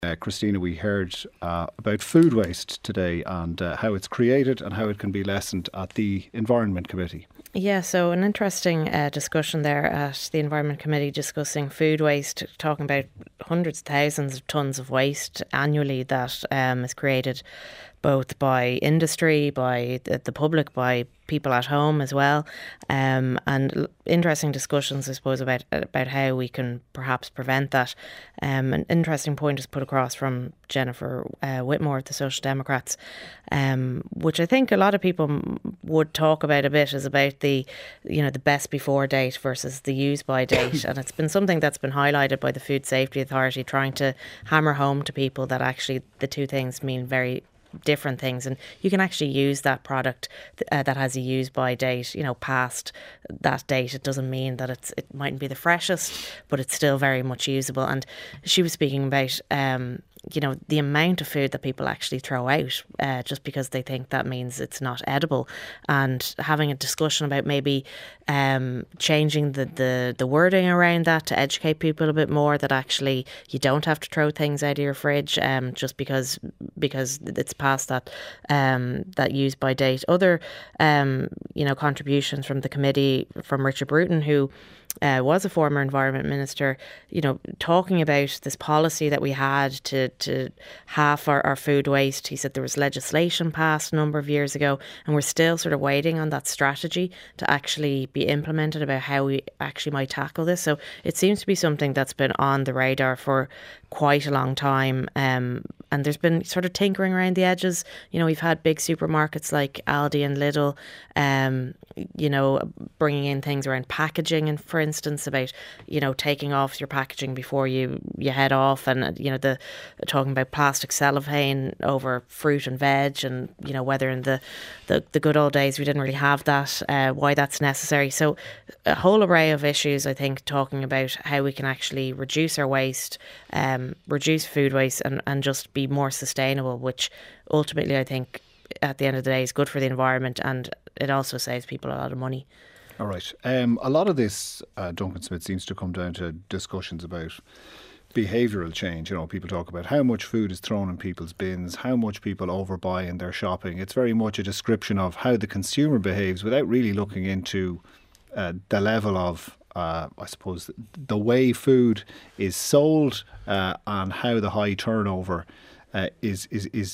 Christina, we heard about food waste today and how it's created and how it can be lessened at the Environment Committee. Yeah, so an interesting discussion there at the Environment Committee discussing food waste, talking about hundreds of thousands of tonnes of waste annually that is created both by industry, by the public, by people at home as well, and interesting discussions, I suppose, about how we can perhaps prevent that. An interesting point is put across from Jennifer Whitmore at the Social Democrats, which I think a lot of people would talk about a bit, is about the best before date versus the use by date, and it's been something that's been highlighted by the Food Safety Authority, trying to hammer home to people that actually the two things mean very different things, and you can actually use that product that has a use by date, past that date. It doesn't mean that it mightn't be the freshest, but it's still very much usable. And she was speaking about the amount of food that people actually throw out just because they think that means it's not edible, and having a discussion about maybe changing the wording around that to educate people a bit more, that actually you don't have to throw things out of your fridge just because it's past that use by date. Other contributions from the committee, from Richard Bruton, who was a former Environment Minister, talking about this policy that we had to half our food waste. He said there was legislation passed a number of years ago, and we're still sort of waiting on that strategy to actually be implemented about how we actually might tackle this. So it seems to be something that's been on the radar for quite a long time, and there's been sort of tinkering around the edges. We've had big supermarkets like Aldi and Lidl, bringing in things around packaging, and for instance about taking off your packaging before you head off, and the talking about plastic cellophane over fruit and veg, and whether in the good old days we didn't really have that, why that's necessary. So a whole array of issues, I think, talking about how we can actually reduce our waste, reduce food waste, and just be more sustainable, which ultimately I think at the end of the day is good for the environment, and it also saves people a lot of money. All right. A lot of this, Duncan Smith, seems to come down to discussions about behavioural change. People talk about how much food is thrown in people's bins, how much people overbuy in their shopping. It's very much a description of how the consumer behaves without really looking into the level of I suppose the way food is sold and how the high turnover is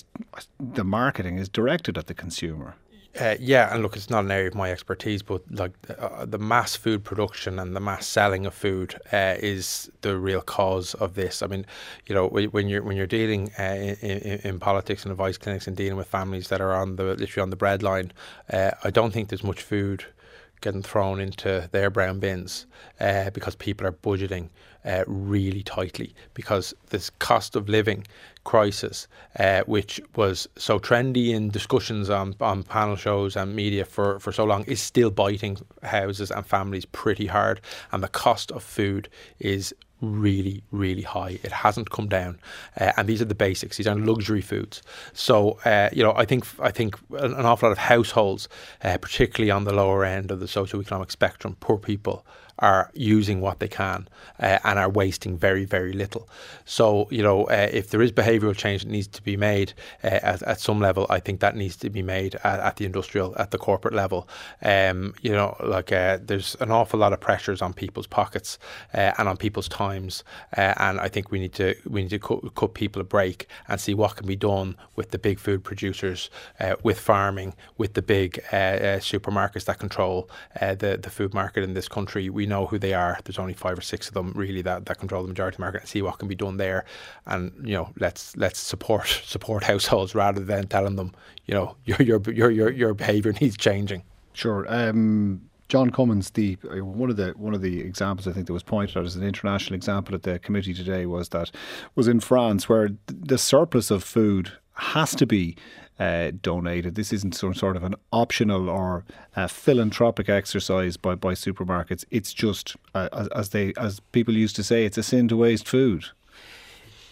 the marketing is directed at the consumer. And look, it's not an area of my expertise, but like the mass food production and the mass selling of food is the real cause of this. I mean, when you're dealing in politics and advice clinics and dealing with families that are literally on the breadline, I don't think there's much food getting thrown into their brown bins because people are budgeting really tightly, because this cost of living crisis, which was so trendy in discussions on panel shows and media for so long, is still biting houses and families pretty hard, and the cost of food is really, really high. It hasn't come down, and these are the basics. These are luxury foods. So, I think an awful lot of households, particularly on the lower end of the socioeconomic spectrum, poor people, are using what they can and are wasting very, very little. So, if there is behavioural change that needs to be made at some level, I think that needs to be made at the industrial, at the corporate level. There's an awful lot of pressures on people's pockets and on people's times, and I think we need to cut people a break and see what can be done with the big food producers, with farming, with the big supermarkets that control the food market in this country. We know who they are. There's only 5 or 6 of them really that control the majority of the market, and see what can be done there. And let's support households rather than telling them your behaviour needs changing. Sure. John Cummins, one of the examples I think that was pointed out as an international example at the committee today was in France, where the surplus of food has to be donated. This isn't some sort of an optional or philanthropic exercise by supermarkets. It's just, as people used to say, it's a sin to waste food.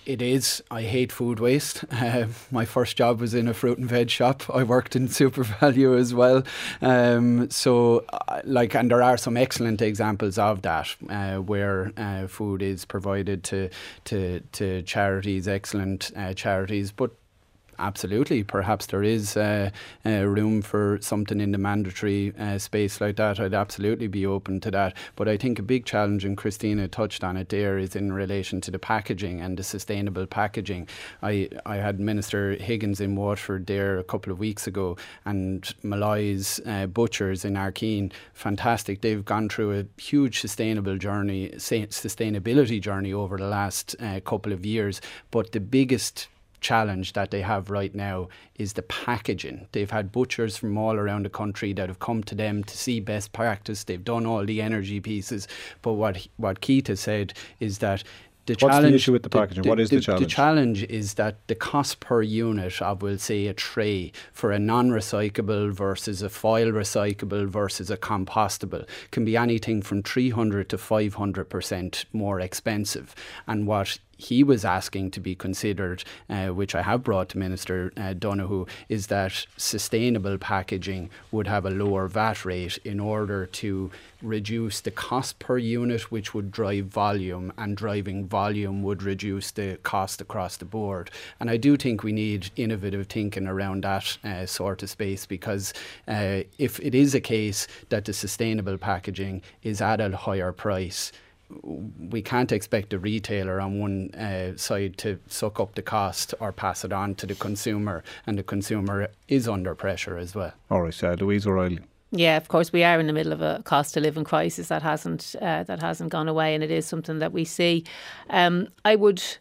It is. I hate food waste. My first job was in a fruit and veg shop. I worked in SuperValu as well. And there are some excellent examples of that, where food is provided to charities, excellent charities, but absolutely, perhaps there is room for something in the mandatory space like that. I'd absolutely be open to that. But I think a big challenge, and Christina touched on it there, is in relation to the packaging and the sustainable packaging. I had Minister Higgins in Waterford there a couple of weeks ago, and Malloy's Butchers in Arkeen, fantastic. They've gone through a huge sustainability journey over the last couple of years. But the biggest challenge that they have right now is the packaging. They've had butchers from all around the country that have come to them to see best practice. They've done all the energy pieces. But what Keith has said is that what's the issue with the packaging? What is the challenge? The challenge is that the cost per unit of, we'll say, a tray for a non-recyclable versus a foil recyclable versus a compostable can be anything from 300 to 500% more expensive. And what he was asking to be considered, which I have brought to Minister Donoghue, is that sustainable packaging would have a lower VAT rate in order to reduce the cost per unit, which would drive volume, and driving volume would reduce the cost across the board. And I do think we need innovative thinking around that sort of space, because if it is a case that the sustainable packaging is at a higher price, we can't expect the retailer on one side to suck up the cost or pass it on to the consumer, and the consumer is under pressure as well. All right, Louise O'Reilly. Yeah, of course, we are in the middle of a cost of living crisis that hasn't gone away, and it is something that we see. I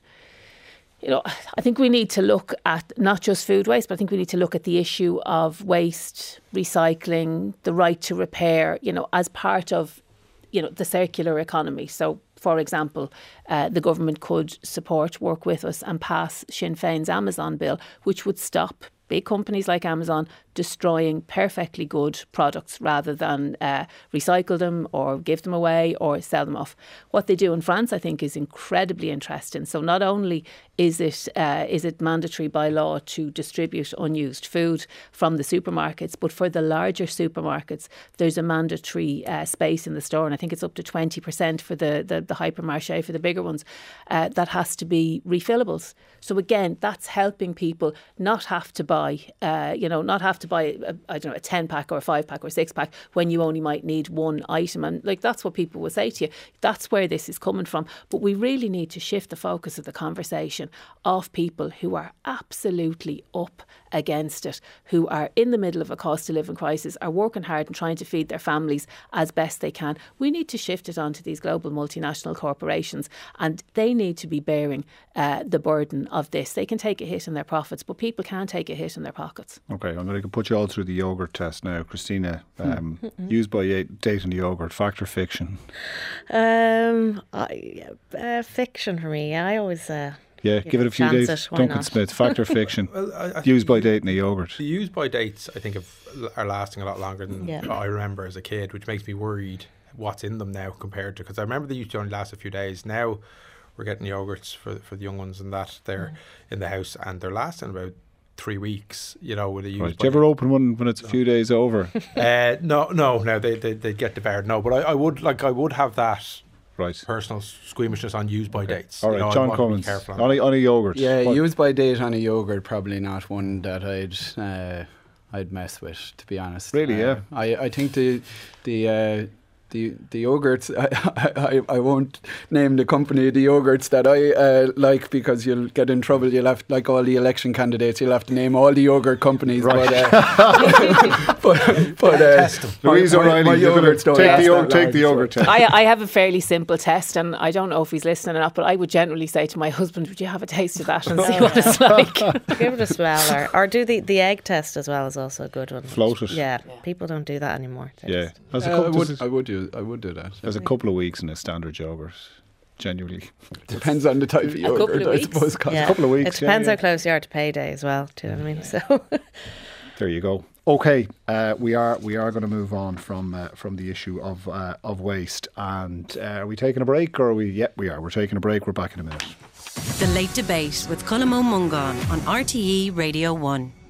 think we need to look at not just food waste, but I think we need to look at the issue of waste, recycling, the right to repair, as part of the circular economy. So, for example, the government could work with us and pass Sinn Féin's Amazon bill, which would stop big companies like Amazon destroying perfectly good products rather than recycle them or give them away or sell them off. What they do in France, I think, is incredibly interesting. So not only is it mandatory by law to distribute unused food from the supermarkets, but for the larger supermarkets, there's a mandatory space in the store, and I think it's up to 20% for the hypermarché, for the bigger ones, that has to be refillables. So again, that's helping people not have to buy, a 10-pack or a 5-pack or a 6-pack when you only might need one item. And that's what people will say to you. That's where this is coming from. But we really need to shift the focus of the conversation of people who are absolutely up against it, who are in the middle of a cost of living crisis, are working hard and trying to feed their families as best they can. We need to shift it onto these global multinational corporations, and they need to be bearing the burden of this. They can take a hit in their profits, but people can't take a hit in their pockets. Okay, I'm going to put you all through the yoghurt test now. Christina, use by date in the yoghurt, fact or fiction? Fiction for me. I always... give it a few days. Duncan Smith, fact or fiction? Use by date in a yoghurt. The use by dates, I think, are lasting a lot longer than I remember as a kid, which makes me worried what's in them now compared to, because I remember they used to only last a few days. Now we're getting yogurts for the young ones and that they're in the house, and they're lasting about 3 weeks, with a use. Right. Do you ever open one when it's a few days over? No, they get devoured. No, but I would have that. Right. Personal squeamishness on use by dates. All right, John Cummins, on a yoghurt. Yeah, use by date on a yoghurt, probably not one that I'd mess with, to be honest. Really, yeah. I think the yogurts, I won't name the company of the yogurts that I like, because you'll get in trouble. You'll have, like all the election candidates, you'll have to name all the yogurt companies. Right. But Louise O'Reilly, take the yogurt test. I have a fairly simple test, and I don't know if he's listening or not, but I would generally say to my husband, would you have a taste of that and see what it's like? Give it a smell, or do the egg test as well is also a good one. Float it. Yeah, people don't do that anymore. I would do that. There's a couple of weeks in a standard yogurt. Genuinely. Depends on the type of yogurt, I suppose. A couple of weeks. It depends how close you are to payday as well. Do you know what I mean? So there you go. Okay, we are going to move on from the issue of waste. And are we taking a break, or are we? Yeah, we are. We're taking a break. We're back in a minute. The Late Debate with Colm Ó Mongáin on RTE Radio 1.